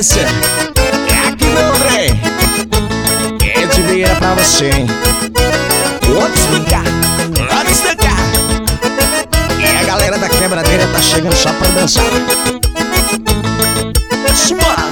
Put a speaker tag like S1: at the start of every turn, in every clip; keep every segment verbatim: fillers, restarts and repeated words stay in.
S1: sequência é aqui meu trem. É de vira pra você, hein? Outros estancar, outros estancar. E a galera da quebradeira tá chegando só pra dançar. Simbora!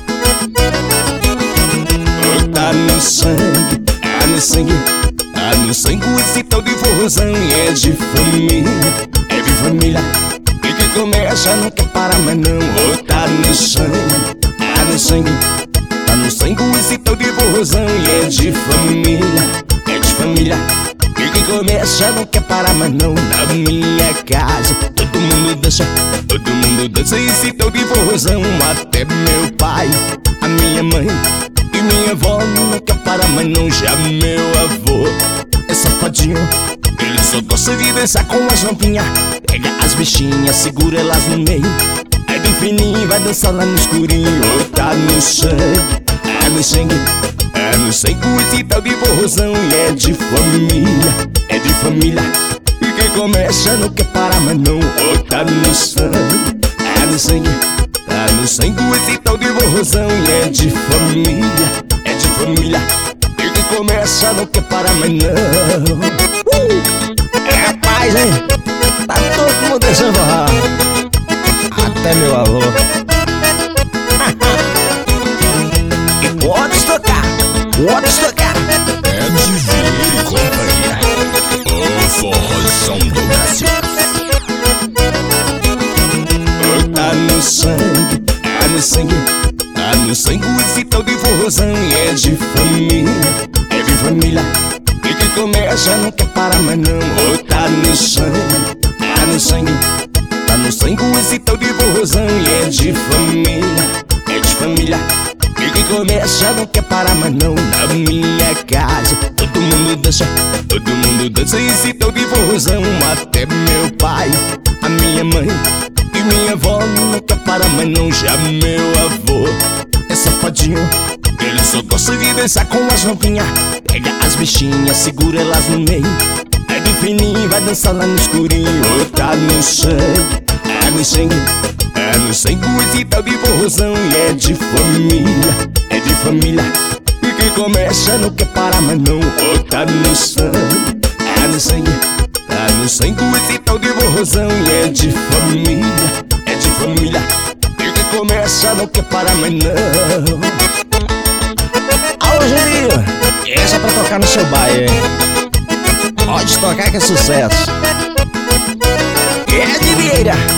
S1: Tá no sangue, tá no sangue, tá no sangue esse tal de forrozão. E é de família, é de família. E que começa não quer parar mais não. Oh, tá no sangue, tá no sangue, tá no sangue esse tal de forrozão. E é de família, é de família. E que começa não quer parar mais não. Na minha casa todo mundo dança, todo mundo dança esse tal de forrozão. Até meu pai, a minha mãe e minha avó não quer parar mais não. Já meu avô é safadinho, ele só gosta de dançar com as rampinhas. Pega as bichinhas, segura elas no meio. É bem fininho, vai dançar lá no escurinho. Oh, tá no sangue, é no sangue, é no sangue esse tal de forrozão. E é de família, é de família. E quem começa não quer parar mais não. Oh, tá no sangue, é no sangue, tá no sangue esse tal de forrozão. E é de família, é de família. E quem começa não quer parar mais não. uh! É rapaz, hein? Tá todo mundo dançando forró, até meu avô. E pode tocar, pode tocar.
S2: É de vir e companhia, o forrozão do Brasil.
S1: Tá no sangue, tá no sangue, tá no sangue esse tal de forrozão. E é de família, é de família. E que começa não quer parar mais não. Oh, tá no sangue, tá no sangue, tá no sangue esse tal de forrozão. E é de família, é de família. E que começa não quer parar mais não. Na minha casa todo mundo dança, todo mundo dança esse tal de forrozão. Até meu pai, a minha mãe e minha avó não quer parar mais não. Já meu avô é safadinho, ele só gosta de dançar com as rampinhas. Pega as bichinhas, segura elas no meio. É bem fininho, vai dançar lá no escurinho. Oh, tá no sangue, é no sangue, é no sangue esse tal de forrozão. E é de família, é de família. E quem começa não quer parar mais não. Oh, tá no sangue, é no sangue, tá no sangue esse tal de forrozão. E é de família, é de família. E quem começa não quer parar mais não. Alô, Geninho, essa é pra tocar no seu baile, hein? Pode tocar que é sucesso. É de vira.